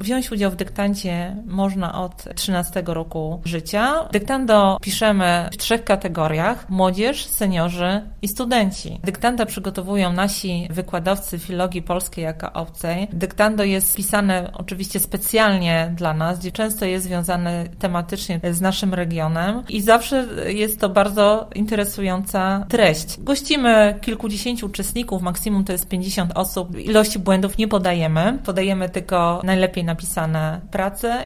Wziąć udział w dyktancie można od 13 roku życia. Dyktando piszemy w 3 kategoriach: młodzież, seniorzy i studenci. Dyktanda przygotowują nasi wykładowcy filologii polskiej jako obcej. Dyktando jest pisane oczywiście specjalnie dla nas, gdzie często jest związane tematycznie z naszym regionem i zawsze jest to bardzo interesująca treść. Gościmy kilkudziesięciu uczestników, maksimum to jest 50 osób. Ilości błędów nie podajemy tylko najlepiej napisane prace